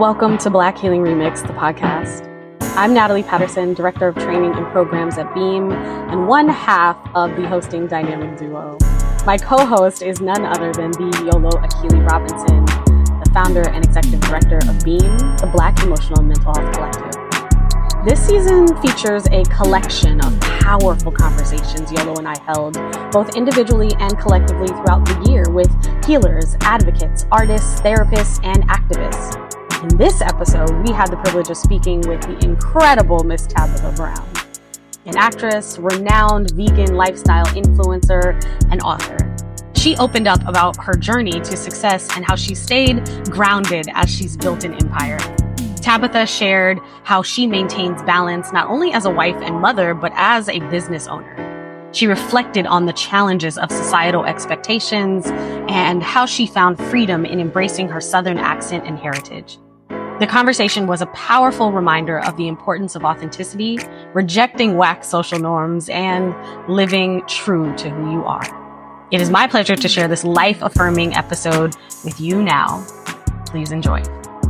Welcome to Black Healing Remix, the podcast. I'm Natalie Patterson, Director of Training and Programs at Beam, and one half of the hosting dynamic duo. My co-host is none other than the Yolo Akili Robinson, the founder and executive director of Beam, the Black Emotional Mental Health Collective. This season features a collection of powerful conversations Yolo and I held, both individually and collectively throughout the year with healers, advocates, artists, therapists, and activists. In this episode, we had the privilege of speaking with the incredible Miss Tabitha Brown, an actress, renowned vegan lifestyle influencer, and author. She opened up about her journey to success and how she stayed grounded as she's built an empire. Tabitha shared how she maintains balance not only as a wife and mother, but as a business owner. She reflected on the challenges of societal expectations and how she found freedom in embracing her Southern accent and heritage. The conversation was a powerful reminder of the importance of authenticity, rejecting whack social norms, and living true to who you are. It is my pleasure to share this life-affirming episode with you now. Please enjoy.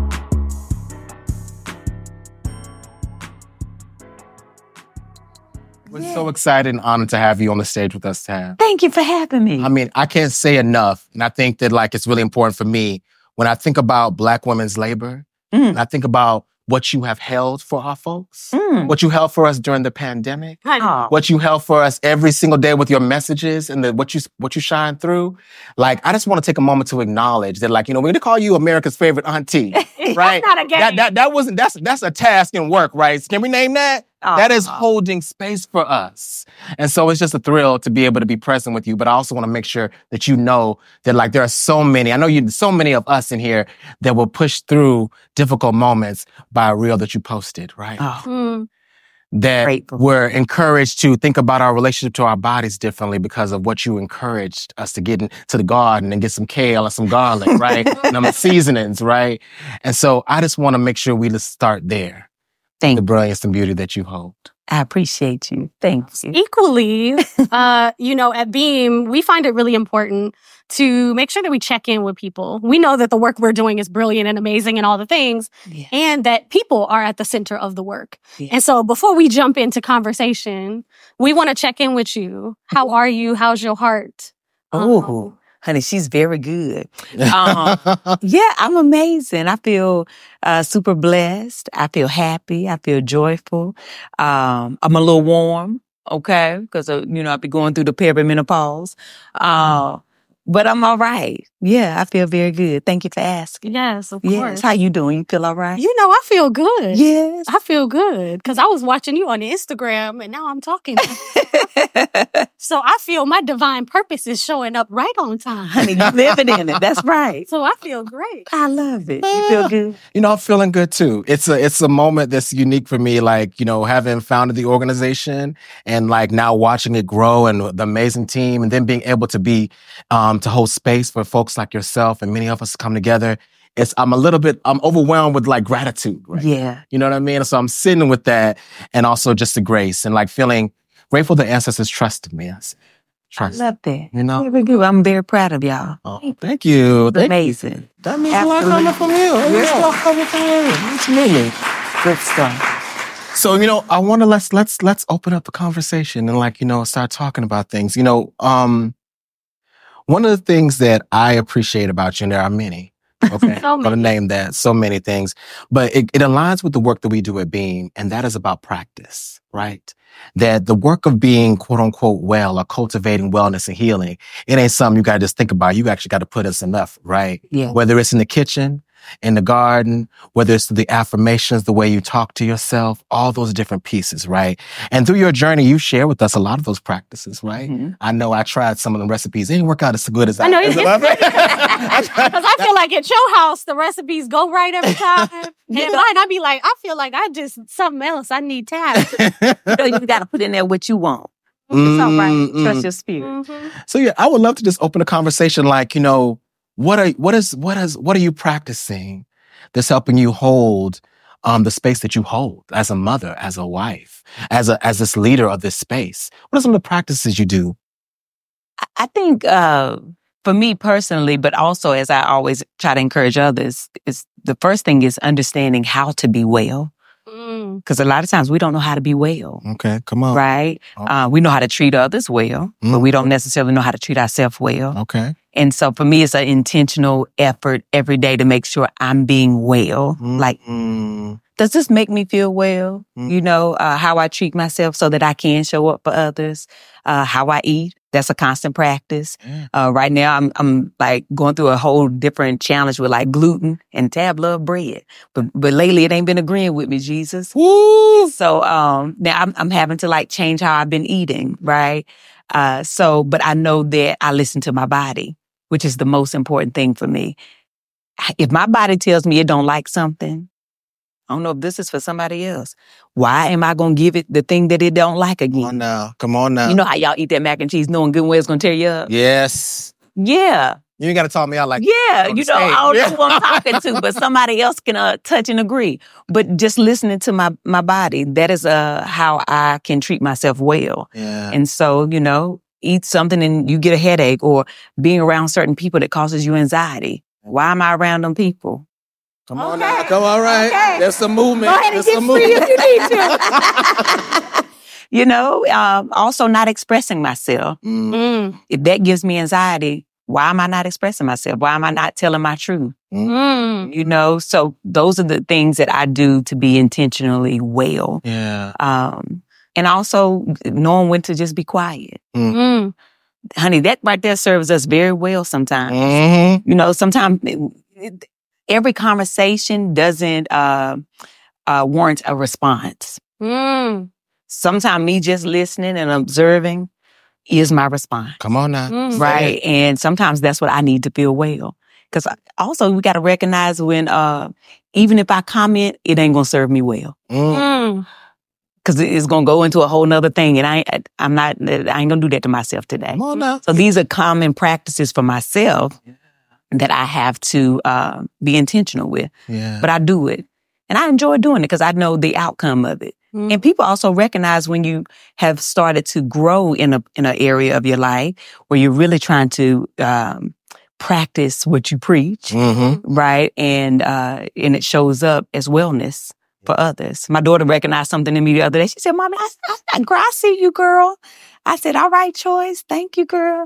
We're so excited and honored to have you on the stage with us, Tab. Thank you for having me. I mean, I can't say enough, and I think that it's really important for me when I think about Black women's labor, and I think about what you have held for our folks, what you held for us during the pandemic, what you held for us every single day with your messages and what you shine through. I just want to take a moment to acknowledge that, we're going to call you America's favorite auntie, right? That's not a game. That's a task and work, right? Can we name that? That is holding space for us. And so it's just a thrill to be able to be present with you. But I also want to make sure that you know that there are so many of us in here that will push through difficult moments by a reel that you posted, right? That Grateful. We're encouraged to think about our relationship to our bodies differently because of what you encouraged us to get into the garden and get some kale and some garlic, right? And some seasonings, right? And so I just want to make sure we just start there. Thank The you. brilliance and beauty that you hold. I appreciate you. Thank you. Equally, at Beam, we find it really important to make sure that we check in with people. We know that the work we're doing is brilliant and amazing and all the things, and that people are at the center of the work. Yeah. And so before we jump into conversation, we want to check in with you. How are you? How's your heart? Oh, honey, she's very good. Yeah, I'm amazing. I feel super blessed. I feel happy. I feel joyful. I'm a little warm, okay? Because, I've been going through the perimenopause. But I'm all right. Yeah, I feel very good. Thank you for asking. Yes, of Yes. course. How you doing? You feel all right? I feel good. Yes. I feel good because I was watching you on Instagram and now I'm talking. So I feel my divine purpose is showing up right on time. Honey, you living in it. That's right. So I feel great. I love it. You feel good? I'm feeling good too. It's a moment that's unique for me, having founded the organization and now watching it grow and the amazing team and then being able to be, to hold space for folks like yourself and many of us come together. I'm overwhelmed with gratitude. Right? Yeah. You know what I mean? So I'm sitting with that and also just the grace and feeling grateful the ancestors trusted me. Trust. I love that. Very good. I'm very proud of y'all. Oh, thank you. It's amazing. That means a lot coming from you. Yeah. Coming from you. Absolutely. Good stuff. So, I want to let's open up the conversation and start talking about things. One of the things that I appreciate about you, and there are many, okay, I'm going to name that, so many things, but it aligns with the work that we do at Beam, and that is about practice, right? That the work of being quote unquote well or cultivating wellness and healing, it ain't something you got to just think about. You actually got to put in some effort, right? Yeah. Whether it's in the kitchen, in the garden, whether it's the affirmations, the way you talk to yourself, all those different pieces, right? And through your journey, you share with us a lot of those practices, right? Mm-hmm. I know I tried some of the recipes. It didn't work out as good as I know. Because I feel like at your house, the recipes go right every time. And mine, I'd be like, I feel like I just, something else. I need time. You got to put in there what you want. It's all right. Trust your spirit. Mm-hmm. So yeah, I would love to just open a conversation what are you practicing that's helping you hold the space that you hold as a mother, as a wife, as this leader of this space? What are some of the practices you do? I think for me personally, but also as I always try to encourage others, is the first thing is understanding how to be well. Because a lot of times we don't know how to be well. Okay, come on. Right? We know how to treat others well, but we don't necessarily know how to treat ourselves well. Okay. And so for me, it's an intentional effort every day to make sure I'm being well. Like, does this make me feel well? You know, how I treat myself so that I can show up for others, how I eat. That's a constant practice. Right now, I'm like going through a whole different challenge with like gluten, and Tab love bread, but lately it ain't been agreeing with me, Jesus. Woo! So now I'm having to like change how I've been eating, right? But I know that I listen to my body, which is the most important thing for me. If my body tells me it don't like something, I don't know if this is for somebody else. Why am I going to give it the thing that it don't like again? Come on now. Come on now. You know how y'all eat that mac and cheese knowing good and well it's going to tear you up? Yes. Yeah. You ain't got to talk me out like yeah. You know, I don't know who I'm talking to, but somebody else can touch and agree. But just listening to my body, that is how I can treat myself well. Yeah. And so, you know, eat something and you get a headache, or being around certain people that causes you anxiety. Why am I around them people? Come on now. Come on, right. Okay. There's some movement. Go ahead and get free if you need to. You know, also not expressing myself. If that gives me anxiety, why am I not expressing myself? Why am I not telling my truth? You know, so those are the things that I do to be intentionally well. Yeah. And also knowing when to just be quiet. Honey, that right there serves us very well sometimes. You know, sometimes every conversation doesn't warrant a response. Sometimes me just listening and observing is my response. Come on now. Right? And sometimes that's what I need to feel well. Because also we got to recognize when, even if I comment, it ain't going to serve me well. Because it's going to go into a whole nother thing. And I ain't going to do that to myself today. Come on now. So these are common practices for myself that I have to be intentional with. Yeah. But I do it. And I enjoy doing it because I know the outcome of it. And people also recognize when you have started to grow in an area of your life where you're really trying to practice what you preach, right? And it shows up as wellness for others. My daughter recognized something in me the other day. She said, "Mommy, I see you, girl." I said, "All right, Choice. Thank you, girl."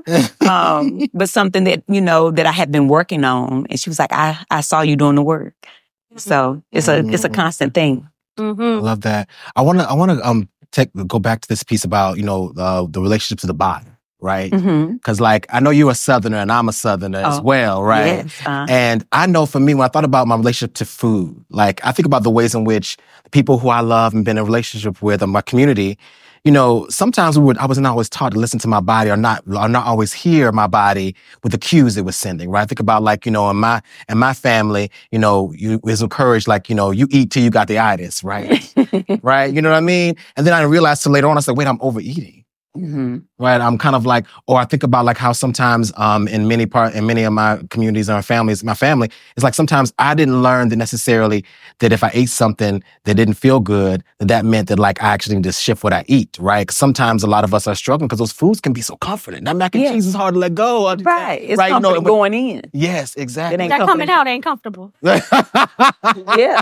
But something that, you know, that I had been working on. And she was like, I saw you doing the work. So it's a constant thing. I love that. I want to go back to this piece about, you know, the relationship to the body, right? Because like, I know you're a Southerner and I'm a Southerner as well, right? Yes, and I know for me, when I thought about my relationship to food, like I think about the ways in which the people who I love and been in a relationship with in my community, you know, sometimes I wasn't always taught to listen to my body or not always hear my body with the cues it was sending, right? I think about like, you know, in my family, you know, you was encouraged like, you know, you eat till you got the itis, right? Right? You know what I mean? And then I realized till later on, I said, wait, I'm overeating. Right? I'm kind of like, or I think about like how sometimes in many of my communities and my family, it's like sometimes I didn't learn that necessarily that if I ate something that didn't feel good, that meant that like I actually need to shift what I eat, right? 'Cause sometimes a lot of us are struggling because those foods can be so comforting. That mac and cheese is hard to let go. Right. It's right? comforting going in. Yes, exactly. That coming out ain't comfortable. Yeah.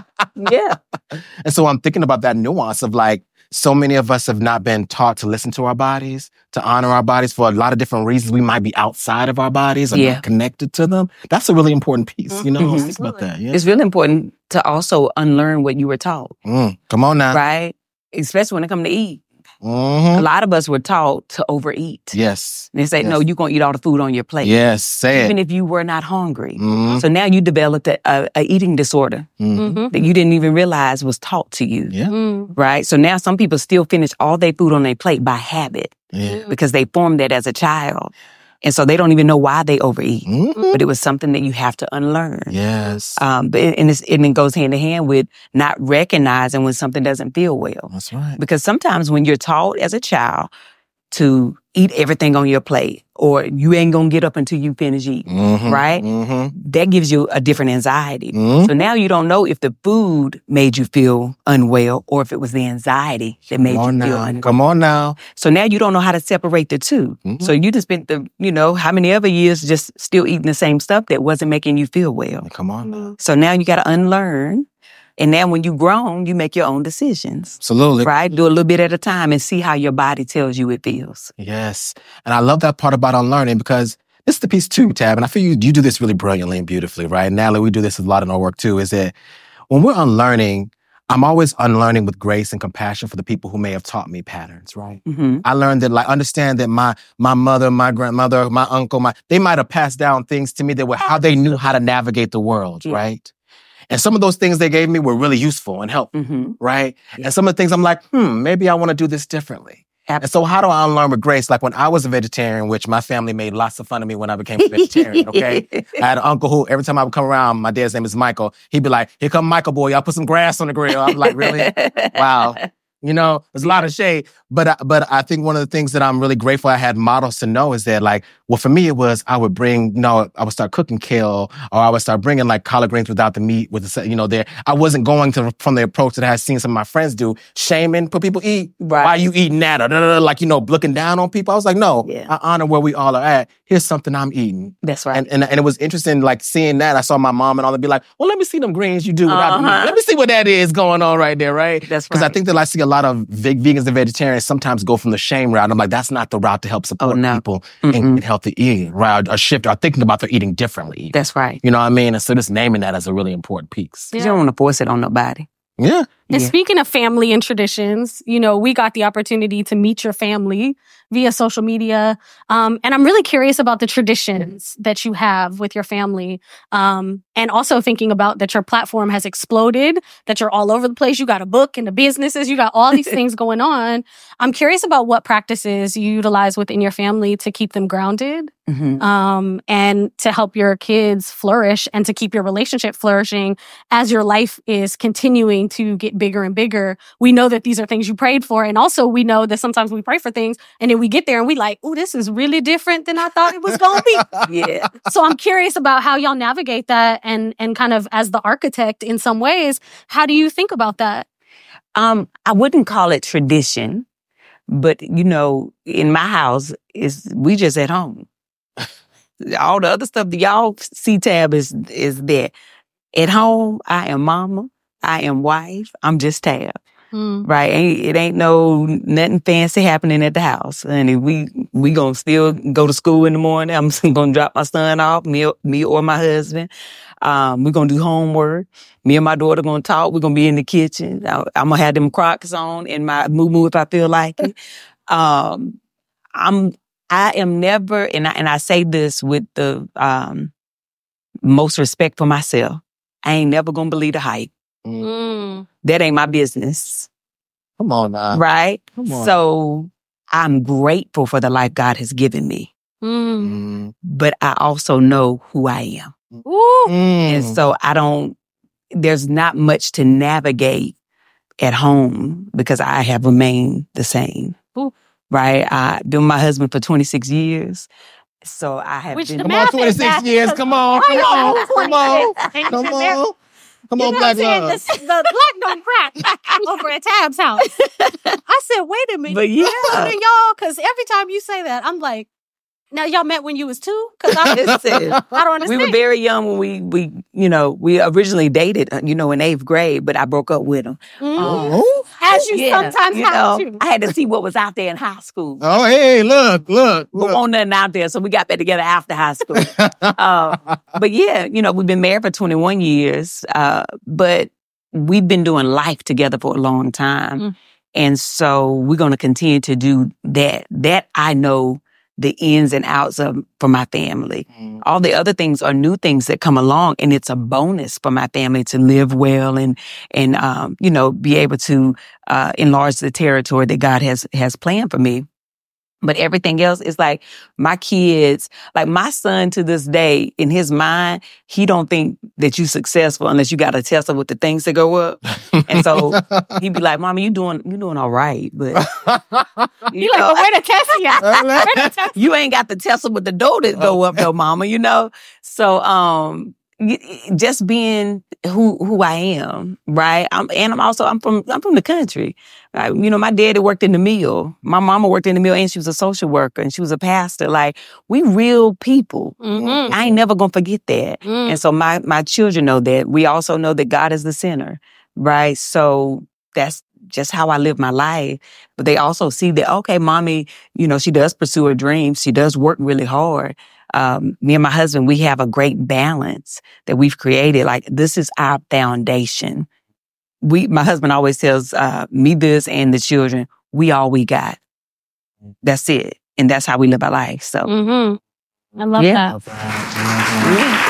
And so I'm thinking about that nuance of like, so many of us have not been taught to listen to our bodies, to honor our bodies for a lot of different reasons. We might be outside of our bodies or not connected to them. That's a really important piece, you know? Think about that. Yeah. It's really important to also unlearn what you were taught. Come on now. Right? Especially when it comes to eat. Mm-hmm. A lot of us were taught to overeat. Yes. And they say, no, you're going to eat all the food on your plate. Yes, say it. Even if you were not hungry. Mm-hmm. So now you developed a eating disorder that you didn't even realize was taught to you. Yeah. Right? So now some people still finish all their food on their plate by habit because they formed that as a child. And so they don't even know why they overeat. But it was something that you have to unlearn. Yes. And it goes hand in hand with not recognizing when something doesn't feel well. That's right. Because sometimes when you're taught as a child to eat everything on your plate, or you ain't gonna get up until you finish eating, right? That gives you a different anxiety. So now you don't know if the food made you feel unwell or if it was the anxiety that made you feel unwell. Come on now. So now you don't know how to separate the two. So you just spent how many other years just still eating the same stuff that wasn't making you feel well. Come on now. So now you got to unlearn. And now when you've grown, you make your own decisions. Absolutely. Right? Do a little bit at a time and see how your body tells you it feels. Yes. And I love that part about unlearning because this is the piece too, Tab, and I feel you do this really brilliantly and beautifully, right? Natalie, we do this a lot in our work too, is that when we're unlearning, I'm always unlearning with grace and compassion for the people who may have taught me patterns, right? I learned that, understand that my mother, my grandmother, my uncle, they might have passed down things to me that were how they knew how to navigate the world, right? And some of those things they gave me were really useful and helpful, right? And some of the things I'm like, maybe I want to do this differently. And so how do I unlearn with grace? Like when I was a vegetarian, which my family made lots of fun of me when I became a vegetarian, okay? I had an uncle who, every time I would come around, my dad's name is Michael, he'd be like, here come Michael boy, y'all put some grass on the grill. I'm like, really? Wow. There's a lot of shade. But I think one of the things that I'm really grateful I had models to know is that, like, well, for me, it was I would bring, I would start cooking kale, or I would start bringing, like, collard greens without the meat, with the, there. I wasn't going from the approach that I had seen some of my friends do, shaming, but people eat. Right. Why are you eating that? Or, like, looking down on people. I was like, no, I honor where we all are at. Here's something I'm eating. That's right. And it was interesting, like, seeing that. I saw my mom and all that be like, well, let me see them greens you do without the meat. Let me see what that is going on right there, right? That's right. Because I think that I see a lot of vegans and vegetarians sometimes go from the shame route. I'm like, that's not the route to help support people in healthy eating, right? Or shift, or thinking about their eating differently. That's right. You know what I mean? And so just naming that as a really important piece. You don't want to force it on nobody. Yeah. And speaking of family and traditions, we got the opportunity to meet your family via social media. And I'm really curious about the traditions that you have with your family. And also thinking about that your platform has exploded, that you're all over the place. You got a book and the businesses, you got all these things going on. I'm curious about what practices you utilize within your family to keep them grounded. And to help your kids flourish and to keep your relationship flourishing as your life is continuing to get bigger and bigger. We know that these are things you prayed for. And also we know that sometimes we pray for things and then we get there and we like, oh, this is really different than I thought it was going to be. So I'm curious about how y'all navigate that and kind of as the architect in some ways, how do you think about that? I wouldn't call it tradition, but in my house we just at home. All the other stuff that y'all see, Tab, is there. At home, I am mama, I am wife, I'm just Tab. Right? It ain't nothing fancy happening at the house. And we gonna still go to school in the morning. I'm gonna drop my son off, me or my husband. We're gonna do homework. Me and my daughter gonna talk. We're gonna be in the kitchen. I'm gonna have them Crocs on and my moo-moo if I feel like it. I am never, and I say this with the most respect for myself, I ain't never gonna believe the hype. That ain't my business. Come on now. Right? Come on. So I'm grateful for the life God has given me. But I also know who I am. And so there's not much to navigate at home because I have remained the same. Right? I've been with my husband for 26 years. So I have been... Come on, 26 years. Come on. Come on, Black Love. The Black don't crack over at Tab's house. I said, wait a minute. But yeah. Y'all, because every time you say that, I'm like, now y'all met when you was 2? Because I don't understand. We were very young when we originally dated, in 8th grade, but I broke up with him. As you sometimes have to. I had to see what was out there in high school. Oh, hey, look. But wasn't nothing out there, so we got back together after high school. But yeah, we've been married for 21 years, but we've been doing life together for a long time. And so we're going to continue to do that. That I know the ins and outs of for my family. All the other things are new things that come along, and it's a bonus for my family to live well and be able to enlarge the territory that God has planned for me. But everything else is like my kids, like my son to this day, in his mind, he don't think that you successful unless you got a Tesla with the things that go up. And so he'd be like, Mama, you doing all right. But you like, but where the Tesla? You ain't got the Tesla with the door that go up though, Mama, you know? So just being who I am, right? I'm from the country. Right? You know, my daddy worked in the mill. My mama worked in the mill, and she was a social worker, and she was a pastor. Like, we real people. Mm-hmm. I ain't never gonna forget that. Mm. And so my children know that. We also know that God is the center, right? So that's just how I live my life. But they also see that, okay, Mommy, you know, she does pursue her dreams. She does work really hard. Me and my husband, we have a great balance that we've created. Like, this is our foundation. My husband always tells me this and the children, we all we got. That's it. And that's how we live our life. So, I love that. Yeah.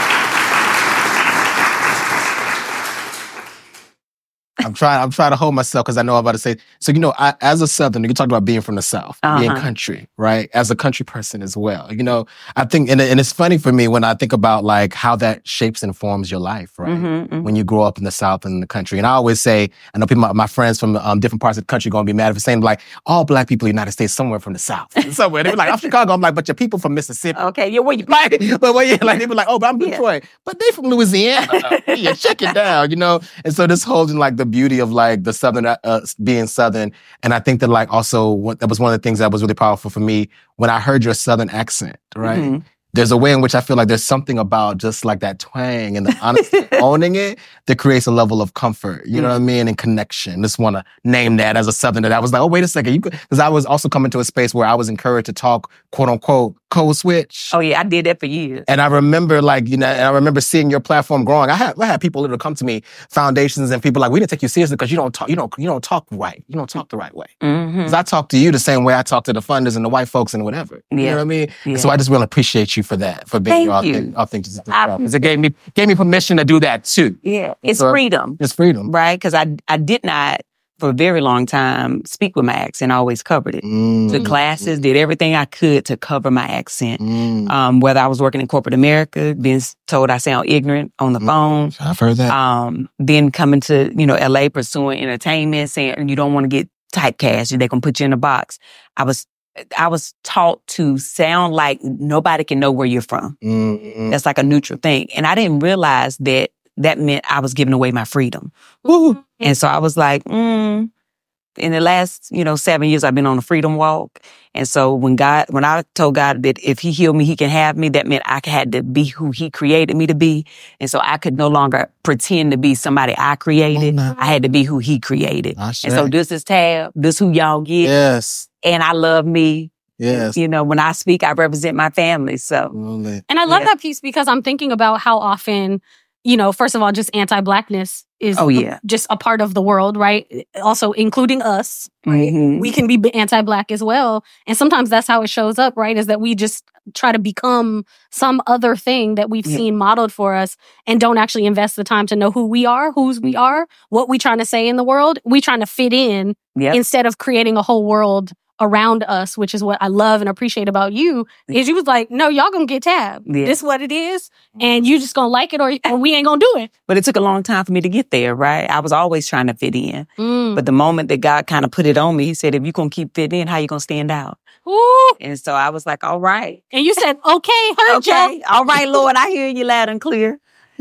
I'm trying to hold myself because I know I'm about to say. So, you know, as a Southerner, you talked about being from the South, being country, right? As a country person as well. You know, I think, and it's funny for me when I think about like how that shapes and forms your life, right? When you grow up in the South and in the country. And I always say, I know people, my friends from different parts of the country going to be mad for saying like, all Black people in the United States somewhere from the South. Somewhere. They be like, I'm Chicago. I'm like, but your people from Mississippi. Okay, yeah, where you? Like, but where you? Like, they be like, oh, but I'm Detroit. But they from Louisiana. Yeah, check it down, you know? And so this holding like the beauty of like the Southern, being Southern. And I think that like also that was one of the things that was really powerful for me when I heard your Southern accent, right? There's a way in which I feel like there's something about just like that twang and the honesty owning it that creates a level of comfort, you know what I mean? And connection. Just want to name that as a Southerner. I was like, oh, wait a second. Because I was also coming to a space where I was encouraged to talk, quote unquote, code switch. Oh yeah, I did that for years. And I remember like, you know, and I remember seeing your platform growing. I had people that would come to me, foundations and people like, we didn't take you seriously because you don't talk right. You don't talk the right way. Because I talk to you the same way I talk to the funders and the white folks and whatever. You know what I mean? Yeah. So I just really appreciate you for that, for being authentic. Because it gave me permission to do that too. Yeah, it's freedom. It's freedom. Right? Because I did not, for a very long time, speak with my accent. I always covered it. Took classes, did everything I could to cover my accent. Whether I was working in corporate America, being told I sound ignorant on the phone. I've heard that. Then coming to, you know, LA, pursuing entertainment, saying you don't want to get typecast, they're going to put you in a box. I was taught to sound like nobody can know where you're from. That's like a neutral thing. And I didn't realize that meant I was giving away my freedom. And so I was like, in the last, 7 years, I've been on a freedom walk. And so when I told God that if he healed me, he can have me, that meant I had to be who he created me to be. And so I could no longer pretend to be somebody I created. I had to be who he created. And so this is Tab. This who y'all get. Yes. And I love me. Yes. When I speak, I represent my family. So. And I love that piece because I'm thinking about how often, first of all, just anti-Blackness is just a part of the world, right? Also including us, right? We can be anti-Black as well. And sometimes that's how it shows up, right? Is that we just try to become some other thing that we've seen modeled for us and don't actually invest the time to know who we are, whose we are, what we trying to say in the world. We trying to fit in instead of creating a whole world around us, which is what I love and appreciate about you, is you was like, no, y'all gonna get Tab. This is what it is, and you just gonna like it or we ain't gonna do it. But it took a long time for me to get there, right? I was always trying to fit in. But the moment that God kind of put it on me, he said, if you gonna keep fitting in, how you gonna stand out? Ooh. And so I was like, all right. And you said, okay, heard ya. All right, Lord, I hear you loud and clear.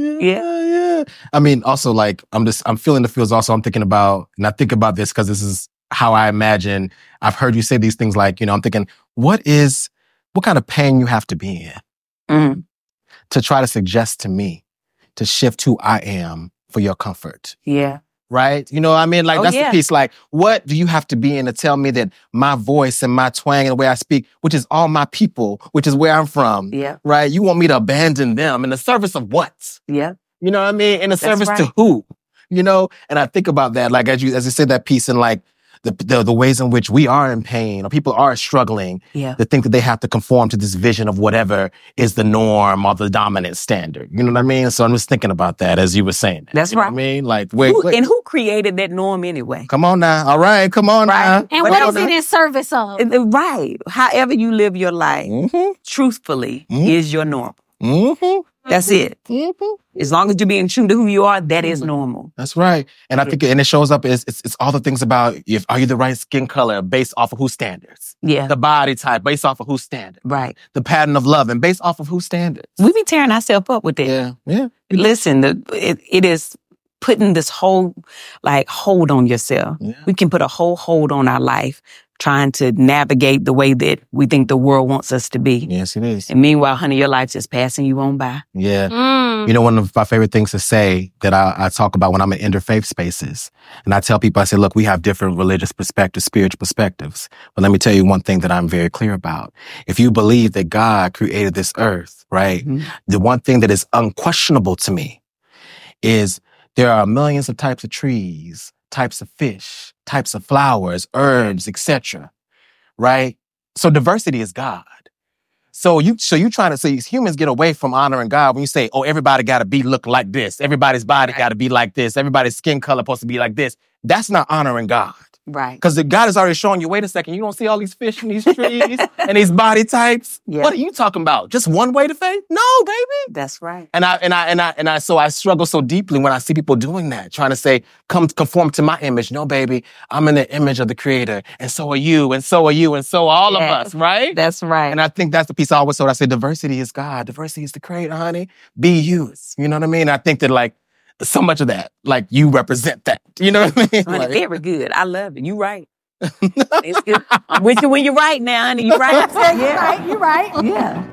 Yeah. I mean, also, like, I'm feeling the feels also. I'm thinking about, and I think about this because this is how I imagine. I've heard you say these things like, I'm thinking, what kind of pain you have to be in to try to suggest to me to shift who I am for your comfort? Yeah. Right? I mean? Like, that's the piece. Like, what do you have to be in to tell me that my voice and my twang and the way I speak, which is all my people, which is where I'm from, right? You want me to abandon them in the service of what? Yeah. You know what I mean? In the service to who? And I think about that, like, as you said that piece, and like, the ways in which we are in pain or people are struggling to think that they have to conform to this vision of whatever is the norm or the dominant standard. You know what I mean? So I'm just thinking about that as you were saying. That's right. What I mean? Like, wait. And who created that norm anyway? Come on now. All right. Come on now. And what is it in service of? Right. However you live your life, truthfully, is your norm. That's it. As long as you're being true to who you are, that is normal. That's right. And I think, and it shows up, it's all the things about, are you the right skin color based off of whose standards? Yeah. The body type based off of whose standards? Right. The pattern of love and based off of whose standards? We be tearing ourselves up with that. Yeah. Listen, it is putting this whole, hold on yourself. Yeah. We can put a whole hold on our life, trying to navigate the way that we think the world wants us to be. Yes, it is. And meanwhile, honey, your life's just passing you on by. Yeah. You know, one of my favorite things to say that I talk about when I'm in interfaith spaces, and I tell people, I say, look, we have different religious perspectives, spiritual perspectives. But let me tell you one thing that I'm very clear about. If you believe that God created this earth, right, the one thing that is unquestionable to me is there are millions of types of trees, types of fish, types of flowers, herbs, etc. Right? So diversity is God. So you trying to say humans get away from honoring God when you say, oh, everybody got to look like this. Everybody's body got to be like this. Everybody's skin color supposed to be like this. That's not honoring God. Right. Because God is already showing you, wait a second, you don't see all these fish and these trees and these body types? Yeah. What are you talking about? Just one way to faith? No, baby. That's right. So I struggle so deeply when I see people doing that, trying to say, come conform to my image. No, baby, I'm in the image of the Creator. And so are you, and so are you, and so are all of us, right? That's right. And I think that's the piece I always told. I say, diversity is God. Diversity is the Creator, honey. Be you. You know what I mean? I think that so much of that, you represent that. You know what I mean? Honey, very good. I love it. You right. It's good. I'm with you when you're right now, honey. You right. You're right. Yeah.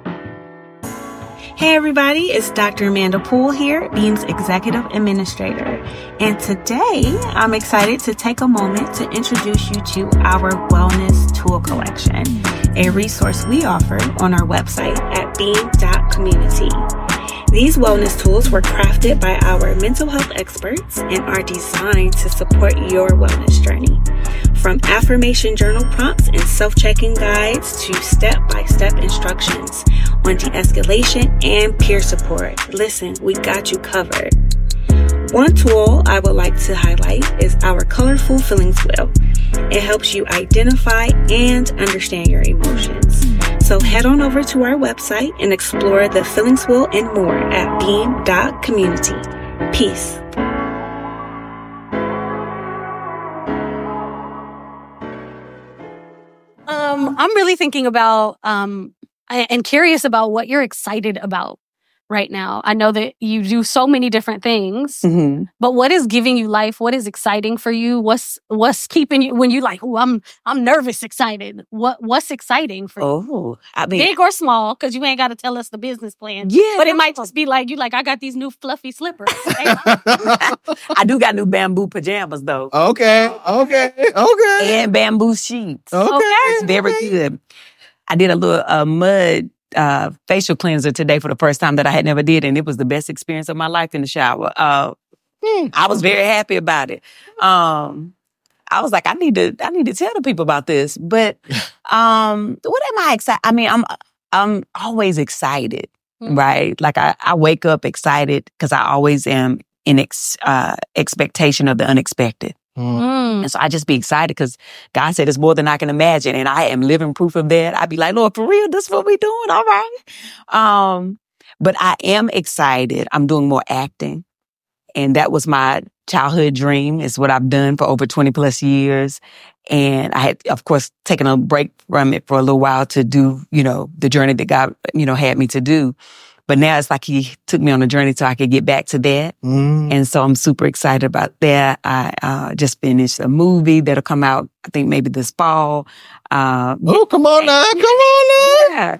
Hey everybody, it's Dr. Amanda Poole here, Beam's Executive Administrator. And today, I'm excited to take a moment to introduce you to our Wellness Tool Collection, a resource we offer on our website at beam.community. These wellness tools were crafted by our mental health experts and are designed to support your wellness journey. From affirmation journal prompts and self-checking guides to step-by-step instructions on de-escalation and peer support. Listen, we got you covered. One tool I would like to highlight is our colorful feelings wheel. It helps you identify and understand your emotions. So head on over to our website and explore the feelings wheel and more at beam.community. Peace. I'm really thinking about and curious about what you're excited about right now. I know that you do so many different things, but what is giving you life? What is exciting for you? What's keeping you when you like, oh, I'm nervous, excited. What's exciting for you? Oh, I mean, big or small? Because you ain't got to tell us the business plan. Yeah, but it might just be like I got these new fluffy slippers. I do got new bamboo pajamas though. Okay. And bamboo sheets. Okay. It's very good. I did a little mud facial cleanser today for the first time that I had never did, and it was the best experience of my life in the shower. I was very happy about it. I was like, I need to tell the people about this. But what am I excited? I mean, I'm always excited, right? Like I wake up excited because I always am in expectation of the unexpected. And so I just be excited because God said it's more than I can imagine. And I am living proof of that. I'd be like, Lord, for real, this is what we doing. All right. But I am excited. I'm doing more acting. And that was my childhood dream. It's what I've done for over 20 plus years. And I had, of course, taken a break from it for a little while to do, the journey that God, had me to do. But now it's like he took me on a journey so I could get back to that. And so I'm super excited about that. I just finished a movie that'll come out, I think maybe this fall. Come on now.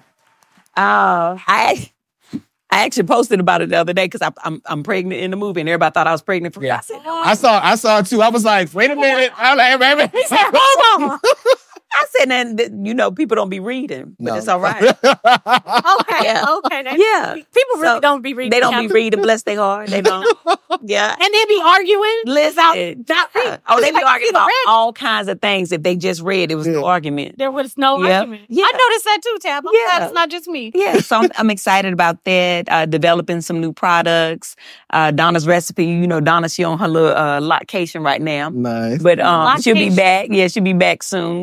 Yeah. I actually posted about it the other day because I'm pregnant in the movie and everybody thought I was pregnant for I said, I saw it too. I was like, wait a minute. I'm like, baby. He said, hold on. I said, and people don't be reading, but it's all right. Okay. Yeah. People really don't be reading. They don't be reading, bless their heart. They don't. Yeah. And they be arguing. Listen. They be arguing about all kinds of things. If they just read, it was no argument. There was no argument. Yeah. I noticed that too, Tab. I'm glad it's not just me. Yeah. So I'm excited about that. Developing some new products. Donna's recipe, Donna, she on her little location right now. Nice. But she'll be back. Yeah, she'll be back soon. She said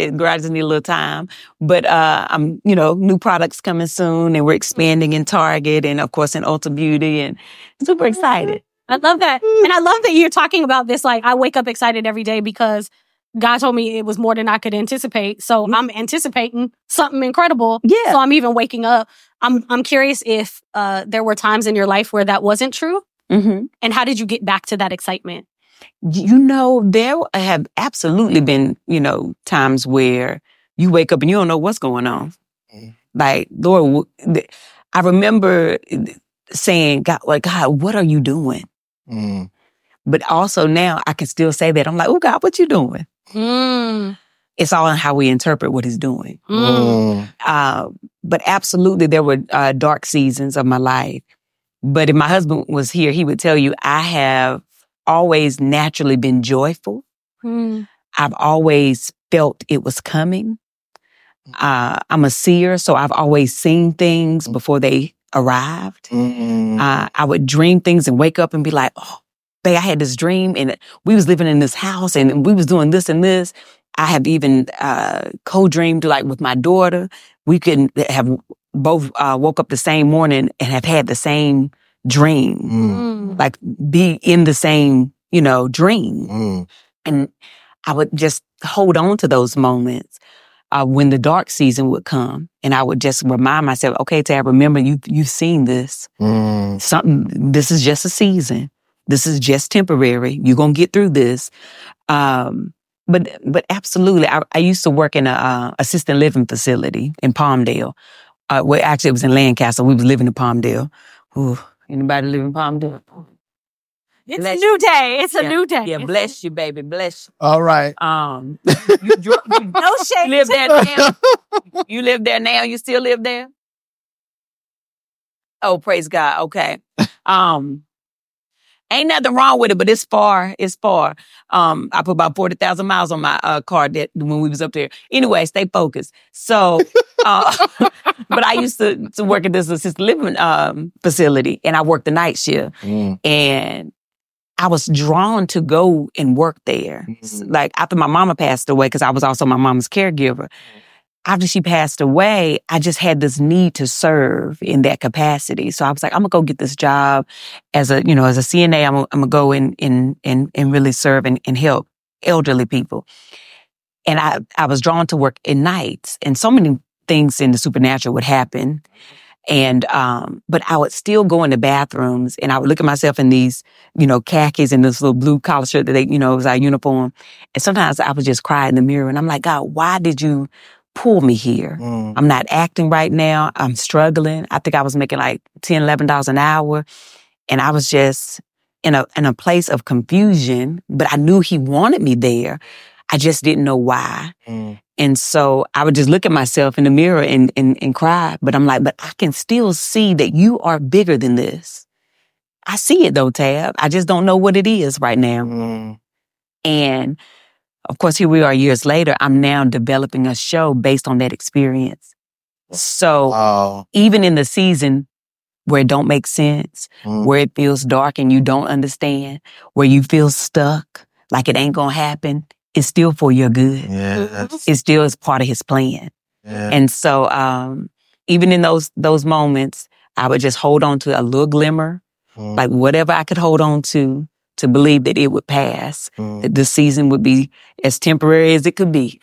said, girl, I just need a little time. But I'm, new products coming soon, and we're expanding in Target and, of course, in Ulta Beauty, and super excited. I love that. And I love that you're talking about this. Like, I wake up excited every day because God told me it was more than I could anticipate. So I'm anticipating something incredible. Yeah. So I'm even waking up. I'm curious if there were times in your life where that wasn't true. Mm-hmm. And how did you get back to that excitement? There have absolutely been, times where you wake up and you don't know what's going on. Mm-hmm. Like, Lord, I remember saying, God, what are you doing? Mm-hmm. But also now I can still say that. I'm like, oh, God, what you doing? Mm. It's all in how we interpret what he's doing. Mm. But absolutely, there were dark seasons of my life. But if my husband was here, he would tell you, I have always naturally been joyful. Mm. I've always felt it was coming. I'm a seer, so I've always seen things before they arrived. Mm-hmm. I would dream things and wake up and be like, oh, babe, I had this dream and we was living in this house and we was doing this and this. I have even co-dreamed like with my daughter. We could have both woke up the same morning and have had the same dream, like be in the same, dream. And I would just hold on to those moments when the dark season would come. And I would just remind myself, okay, Tab, remember you've seen this. This is just a season. This is just temporary. You're going to get through this. But absolutely, I used to work in a assisted living facility in Palmdale. Well, actually, it was in Lancaster. We was living in Palmdale. Ooh, anybody live in Palmdale? It's a new day. It's a new day. Yeah, bless you, baby. Bless you. All right. No shade. You live there now? You live there now? You still live there? Oh, praise God. Okay. Ain't nothing wrong with it, but it's far. It's far. I put about 40,000 miles on my car when we was up there. Anyway, stay focused. So, but I used to work at this assisted living facility, and I worked the night shift. And I was drawn to go and work there. Like after my mama passed away, because I was also my mama's caregiver. After she passed away, I just had this need to serve in that capacity. So I was like, I'm gonna go get this job as a CNA. I'm gonna go and really serve and help elderly people. And I was drawn to work at nights, and so many things in the supernatural would happen. And, but I would still go in the bathrooms and I would look at myself in these, khakis and this little blue collar shirt that was our uniform. And sometimes I would just cry in the mirror and I'm like, God, why did you pull me here? I'm not acting right now. I'm struggling. I think I was making like $10, $11 an hour. And I was just in a place of confusion, but I knew he wanted me there. I just didn't know why. And so I would just look at myself in the mirror and cry. But I'm like, but I can still see that you are bigger than this. I see it though, Tab. I just don't know what it is right now. And of course, here we are years later. I'm now developing a show based on that experience. So even in the season where it don't make sense, where it feels dark and you don't understand, where you feel stuck, like it ain't gonna happen, it's still for your good. Yes. It still is part of his plan. Yeah. And so even in those moments, I would just hold on to a little glimmer, like whatever I could hold on to believe that it would pass, that this season would be as temporary as it could be.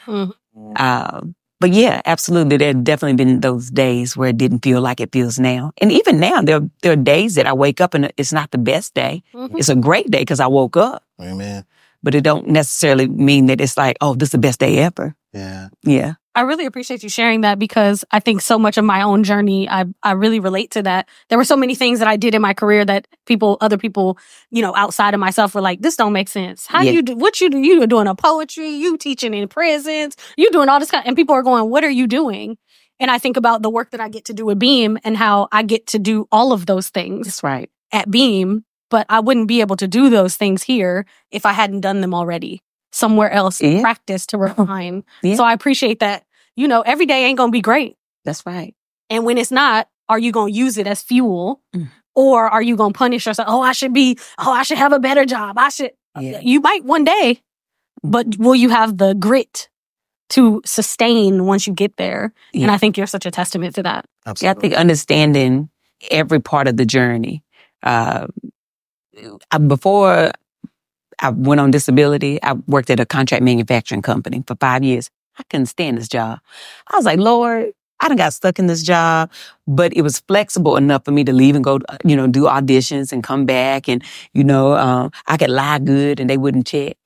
But yeah, absolutely. There have definitely been those days where it didn't feel like it feels now. And even now, there are days that I wake up and it's not the best day. It's a great day because I woke up. Amen. But it don't necessarily mean that it's like, oh, this is the best day ever. Yeah. Yeah. I really appreciate you sharing that because I think so much of my own journey, I really relate to that. There were so many things that I did in my career that other people, outside of myself were like, this don't make sense. How do you do, what you do? You doing a poetry, you teaching in prisons, you doing all this and people are going, what are you doing? And I think about the work that I get to do at Beam and how I get to do all of those things. That's right. At Beam, but I wouldn't be able to do those things here if I hadn't done them already somewhere else, practice to refine. So I appreciate that. Every day ain't going to be great. That's right. And when it's not, are you going to use it as fuel or are you going to punish yourself? I should have a better job. You might one day, but will you have the grit to sustain once you get there. Yeah. And I think you're such a testament to that. Absolutely. Yeah, I think understanding every part of the journey. Before I went on disability, I worked at a contract manufacturing company for 5 years. I couldn't stand this job. I was like, Lord, I done got stuck in this job, but it was flexible enough for me to leave and go, do auditions and come back. And, I could lie good and they wouldn't check.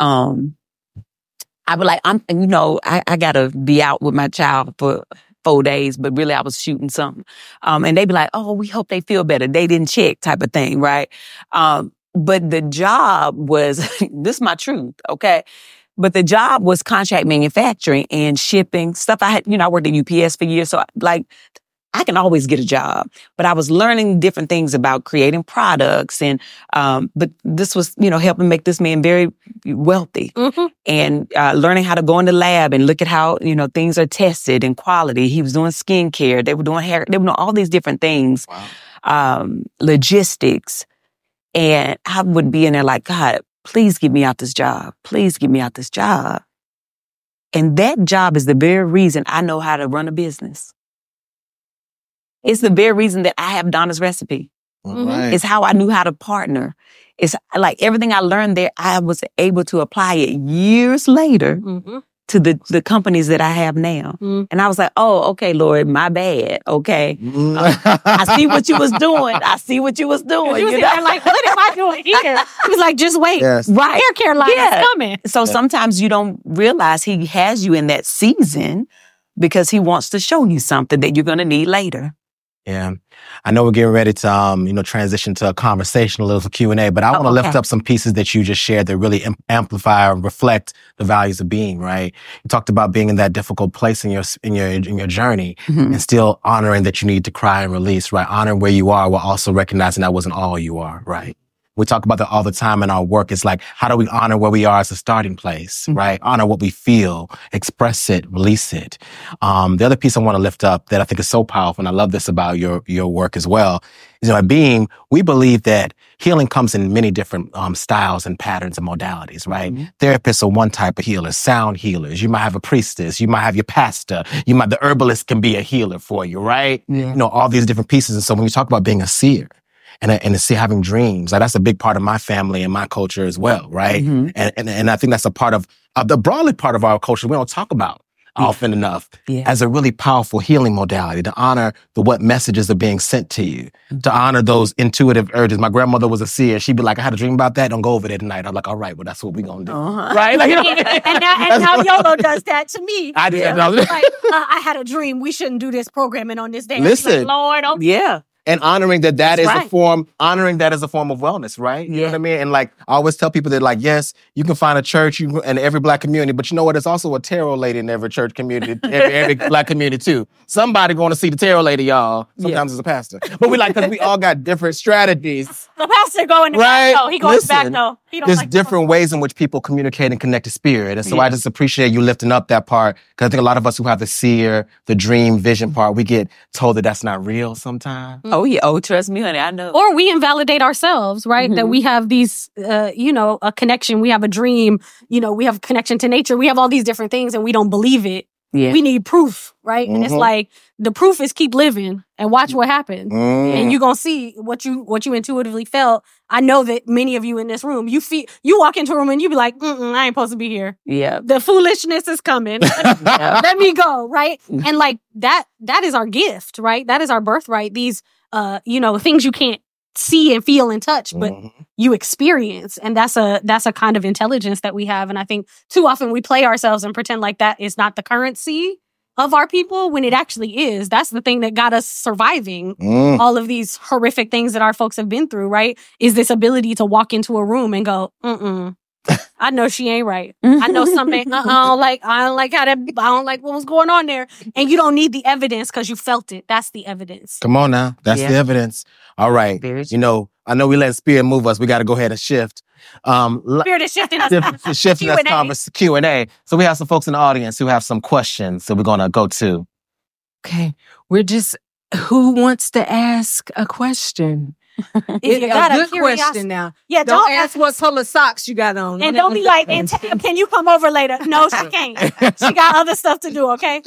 I would like, I got to be out with my child for 4 days, but really I was shooting something. And they'd be like, oh, we hope they feel better. They didn't check type of thing, right? But the job was, this is my truth, okay? But the job was contract manufacturing and shipping stuff. I worked at UPS for years. So I can always get a job, but I was learning different things about creating products. And, but this was, helping make this man very wealthy and, learning how to go in the lab and look at how, things are tested and quality. He was doing skincare. They were doing hair. They were doing all these different things, logistics. And I would be in there like, God, please get me out this job. Please get me out this job. And that job is the very reason I know how to run a business. It's the very reason that I have Donna's Recipe. Right. It's how I knew how to partner. It's like everything I learned there, I was able to apply it years later to the companies that I have now. And I was like, oh, okay, Lord, my bad. Okay. I see what you was doing. I see what you was doing. You was there like, what am I doing here? He was like, just wait. Yes. Right. Hair care line is coming. So sometimes you don't realize he has you in that season because he wants to show you something that you're going to need later. Yeah. I know we're getting ready to, transition to a conversation, a little Q&A, but I want to lift up some pieces that you just shared that really amplify and reflect the values of being, right? You talked about being in that difficult place in your journey and still honoring that you need to cry and release, right? Honoring where you are while also recognizing that wasn't all you are, right? We talk about that all the time in our work. It's like, how do we honor where we are as a starting place, right? Honor what we feel, express it, release it. The other piece I want to lift up that I think is so powerful, and I love this about your work as well, is at Beam, we believe that healing comes in many different styles and patterns and modalities, right? Therapists are one type of healers, sound healers. You might have a priestess. You might have your pastor. The herbalist can be a healer for you, right? Yeah. All these different pieces. And so when you talk about being a seer, and to see having dreams, like that's a big part of my family and my culture as well, right? And I think that's a part of the broadly part of our culture we don't talk about often enough as a really powerful healing modality to honor what messages are being sent to you, to honor those intuitive urges. My grandmother was a seer. She'd be like, I had a dream about that. Don't go over there tonight. I'm like, all right, well, that's what we're going to do. Right? Like, and now YOLO does that to me. I did. I had a dream. We shouldn't do this programming on this day. Listen. Like, Lord, okay. Yeah. And honoring that is a form of wellness, right? You know what I mean? And like, I always tell people that like, yes, you can find a church in every Black community, but you know what? There's also a tarot lady in every church community, every Black community too. Somebody going to see the tarot lady, y'all. Sometimes it's a pastor. But because we all got different strategies. The pastor going to back though. He goes back though. There's different ways in which people communicate and connect to spirit. And so I just appreciate you lifting up that part, because I think a lot of us who have the seer, the dream, vision part, we get told that that's not real sometimes. Oh, yeah. Oh, trust me, honey. I know. Or we invalidate ourselves, right? That we have these, a connection. We have a dream. We have a connection to nature. We have all these different things and we don't believe it. Yeah. We need proof, right? And it's like, the proof is keep living and watch what happens. And you're going to see what you intuitively felt. I know that many of you in this room, you walk into a room and you be like, I ain't supposed to be here. Yeah. The foolishness is coming. Let me go, right? And like that is our gift, right? That is our birthright. These, things you can't see and feel and touch, but you experience. And that's a kind of intelligence that we have. And I think too often we play ourselves and pretend like that is not the currency of our people when it actually is. That's the thing that got us surviving all of these horrific things that our folks have been through, right? Is this ability to walk into a room and go, I know she ain't right. I know something. I don't like what was going on there. And you don't need the evidence because you felt it. That's the evidence. Come on now. That's the evidence. All right. I know we let spirit move us. We got to go ahead and shift. Spirit is shifting us. Shifting us conversation, Q&A. So we have some folks in the audience who have some questions that we're going to go to. Okay. Who wants to ask a question? If you got a good question now. Yeah, don't ask what color socks you got on. And don't be like, can you come over later? No, she can't. She got other stuff to do, okay?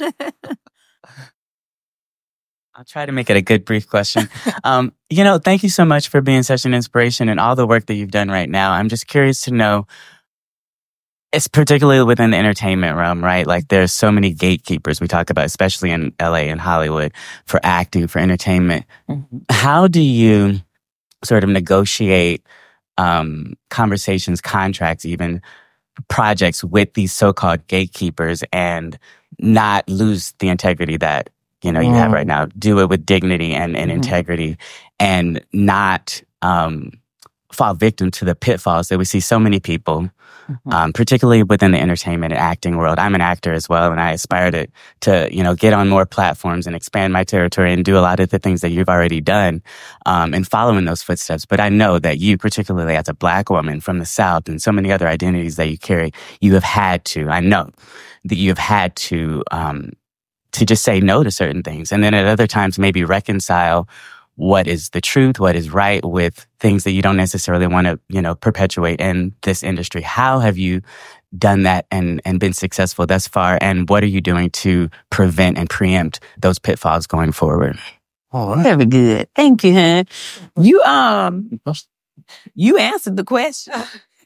I'll try to make it a good, brief question. Thank you so much for being such an inspiration and all the work that you've done right now. I'm just curious to know, it's particularly within the entertainment realm, right? Like there's so many gatekeepers we talk about, especially in LA and Hollywood, for acting, for entertainment. Mm-hmm. How do you sort of negotiate conversations, contracts, even projects with these so-called gatekeepers and not lose the integrity that you have right now? Do it with dignity and integrity, and not fall victim to the pitfalls that we see so many people, particularly within the entertainment and acting world. I'm an actor as well, and I aspire to get on more platforms and expand my territory and do a lot of the things that you've already done, and follow in those footsteps. But I know that you, particularly as a Black woman from the South and so many other identities that you carry, you have had to, I know that you have had to just say no to certain things. And then at other times, maybe reconcile what is the truth, what is right with things that you don't necessarily want to, perpetuate in this industry. How have you done that and been successful thus far? And what are you doing to prevent and preempt those pitfalls going forward? Oh, very good. Thank you, hon. You answered the question.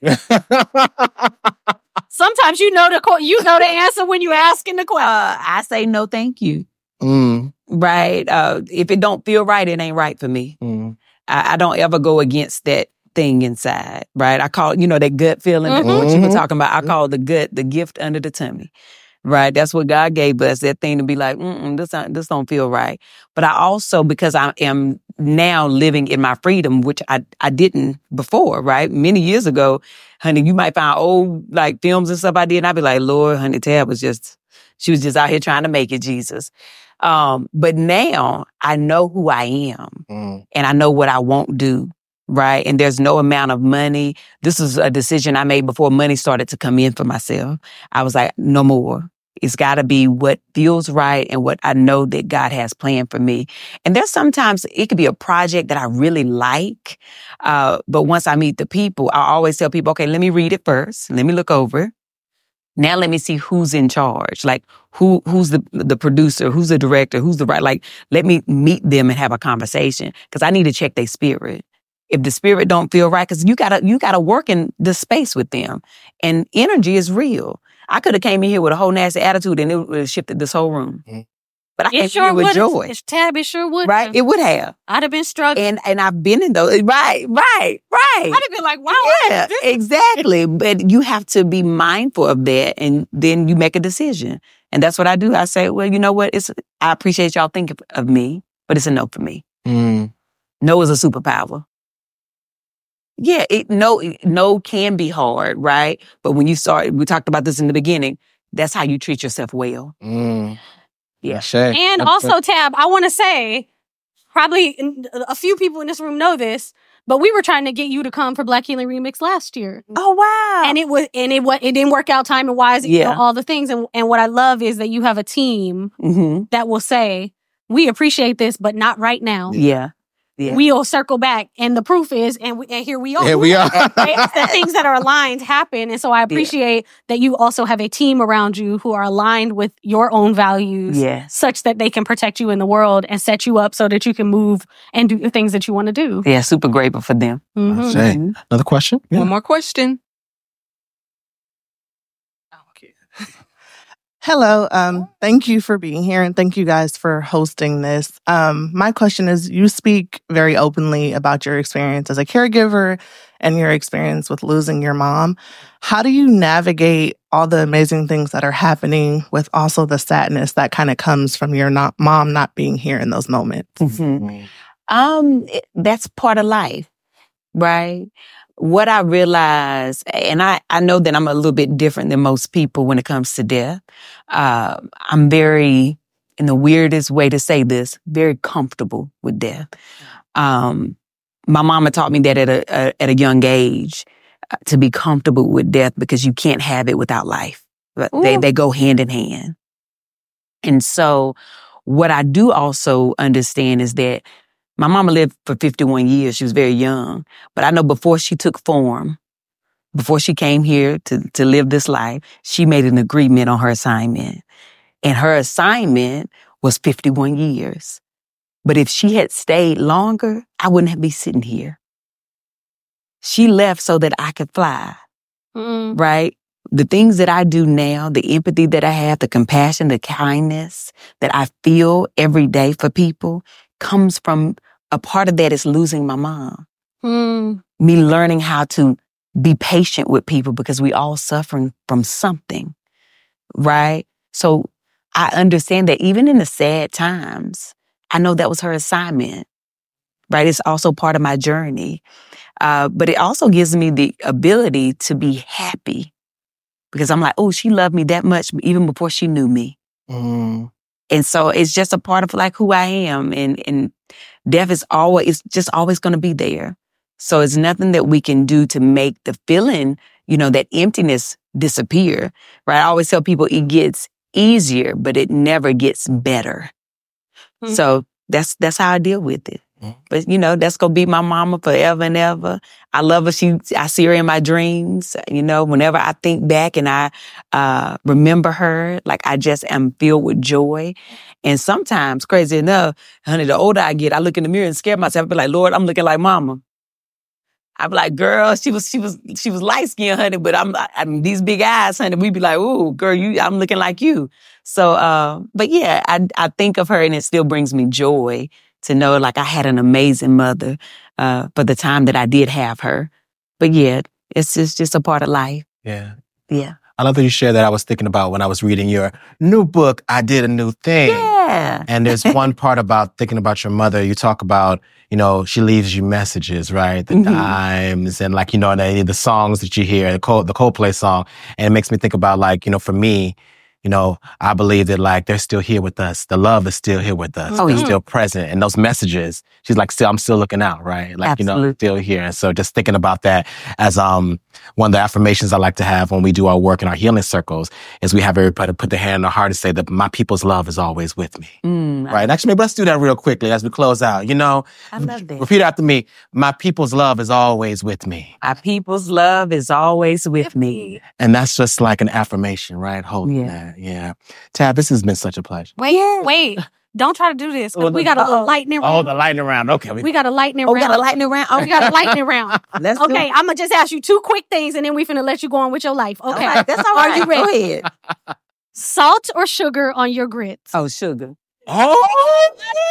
Sometimes you know the answer when you're asking the question. I say no, thank you. Right? If it don't feel right, it ain't right for me. I don't ever go against that thing inside, right? I call that gut feeling, what you were talking about. I call the gut the gift under the tummy, right? That's what God gave us, that thing to be like, this don't feel right. But I also, because I am now living in my freedom, which I didn't before, right? Many years ago, honey, you might find old films and stuff I did, and I'd be like, Lord, honey, Tab she was just out here trying to make it, Jesus. But now I know who I am, and I know what I won't do, right? And there's no amount of money. This is a decision I made before money started to come in for myself. I was like, no more. It's got to be what feels right and what I know that God has planned for me. And there's sometimes it could be a project that I really like, but once I meet the people, I always tell people, okay, let me read it first. Let me look over it. Now let me see who's in charge. Like who's the producer, who's the director, who's the right. Let me meet them and have a conversation, because I need to check their spirit. If the spirit don't feel right, because you gotta work in the space with them, and energy is real. I could have came in here with a whole nasty attitude and it would have shifted this whole room. But I came here with joy. Tab, it sure would. Right? It would have. I'd have been struggling. And I've been in those. Right. I'd have been like, wow. Yeah, exactly. But you have to be mindful of that, and then you make a decision. And that's what I do. I say, well, you know what? I appreciate y'all thinking of me, but it's a no for me. No is a superpower. Yeah, no can be hard, right? But when you start, we talked about this in the beginning, that's how you treat yourself well. Yeah. Sure. And also, Tab, I want to say, probably a few people in this room know this, but we were trying to get you to come for Black Healing Remix last year. Oh, wow. And it didn't work out timing wise, all the things. And what I love is that you have a team that will say, we appreciate this, but not right now. Yeah. We'll circle back, and the proof is, and here we are. Here we are. The things that are aligned happen, and so I appreciate that you also have a team around you who are aligned with your own values, such that they can protect you in the world and set you up so that you can move and do the things that you want to do. Yeah, super grateful for them. Another question? Yeah. One more question. Hello. Thank you for being here, and thank you guys for hosting this. My question is, you speak very openly about your experience as a caregiver and your experience with losing your mom. How do you navigate all the amazing things that are happening with also the sadness that kind of comes from your mom not being here in those moments? That's part of life, right? What I realize, and I know that I'm a little bit different than most people when it comes to death. I'm very, in the weirdest way to say this, very comfortable with death. My mama taught me that at a young age, to be comfortable with death, because you can't have it without life. They go hand in hand. And so what I do also understand is that My mama lived for 51 years. She was very young. But I know before she took form, before she came here to live this life, she made an agreement on her assignment. And her assignment was 51 years. But if she had stayed longer, I wouldn't be sitting here. She left so that I could fly, right? The things that I do now, the empathy that I have, the compassion, the kindness that I feel every day for people comes from a part of that is losing my mom. Me learning how to be patient with people because we all suffering from something, right? So I understand that even in the sad times, I know that was her assignment, right? It's also part of my journey. But it also gives me the ability to be happy because I'm like, oh, she loved me that much even before she knew me. And so it's just a part of like who I am. And death is always going to be there. So it's nothing that we can do to make the feeling, that emptiness disappear, right? I always tell people it gets easier, but it never gets better. So that's how I deal with it. But, that's going to be my mama forever and ever. I love her. I see her in my dreams. Whenever I think back and I remember her, like I just am filled with joy. And sometimes, crazy enough, honey, the older I get, I look in the mirror and scare myself. I be like, Lord, I'm looking like mama. I be like, girl, she was light skinned, honey, but I'm these big eyes, honey. We be like, ooh, girl, I'm looking like you. So, but yeah, I think of her and it still brings me joy to know like I had an amazing mother, for the time that I did have her. But yeah, it's just a part of life. Yeah. Yeah. I love that you shared that. I was thinking about when I was reading your new book, I Did a New Thing. Yeah. And there's one part about thinking about your mother. You talk about, she leaves you messages, right? The dimes and like, the songs that you hear, the Coldplay song. And it makes me think about like, for me, I believe that like they're still here with us. The love is still here with us. They're still present. And those messages, she's like, I'm still looking out, right? Like, still here. And so just thinking about that as one of the affirmations I like to have when we do our work in our healing circles is we have everybody put their hand on their heart and say that my people's love is always with me. Right? Actually, maybe let's do that real quickly as we close out. I love that. Repeat after me. My people's love is always with me. My people's love is always with me. And that's just like an affirmation, right? Holding that. Yeah. Tab, this has been such a pleasure. Wait. Don't try to do this. We got a little lightning round. Oh, the lightning round. Okay. We got a lightning round. We got a lightning round? We got a lightning round. Let's do it. I'm going to just ask you 2 quick things and then we finna let you go on with your life. Okay. All right, that's all right. Are you ready? Go ahead. Salt or sugar on your grits? Oh, sugar. Oh,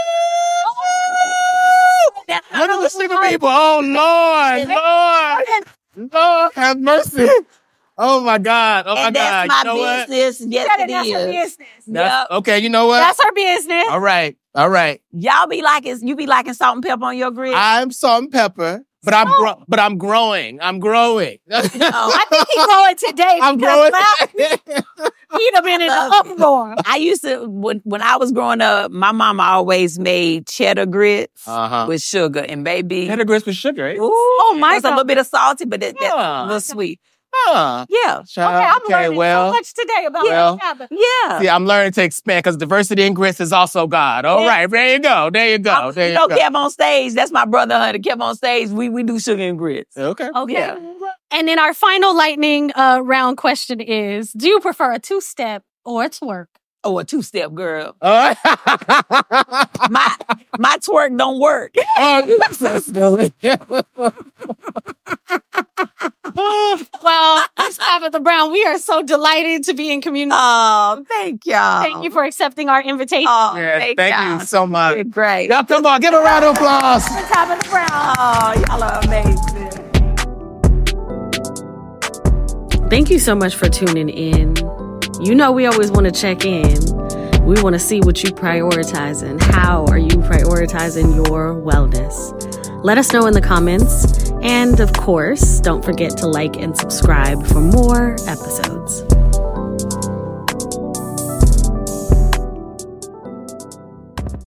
what are listening to people? Oh, Lord, have mercy. Oh my God. And that's my business. Yes, it is. That's her business. Yep. Okay, you know what? That's her business. All right. Y'all be liking salt and pepper on your grits? I'm salt and pepper. But I'm growing. I think he's growing today. I'm growing. He'd have been in the uproar. I used to, when I was growing up, my mama always made cheddar grits with sugar. And baby. Cheddar grits with sugar, eh? Ooh, oh my God. It's a little bit of salty, but that's a little sweet. Yeah. I'm learning so much today about what happened. Yeah. See, I'm learning to expand because diversity in grits is also God. All right, there you go. Kev on stage, that's my brother, honey. Kev on stage, we do sugar and grits. Okay. Yeah. And then our final lightning round question is, do you prefer a 2-step or a twerk? Oh, a 2-step, girl. My twerk don't work. Well, Miss Tabitha Brown, we are so delighted to be in community. Oh, thank y'all. Thank you for accepting our invitation. Oh, yeah, thank you so much. You're great. Y'all come on, give a round of applause. Miss Tabitha Brown. Oh, y'all are amazing. Thank you so much for tuning in. We always want to check in. We want to see what you prioritizing. How are you prioritizing your wellness? Let us know in the comments. And of course, don't forget to like and subscribe for more episodes.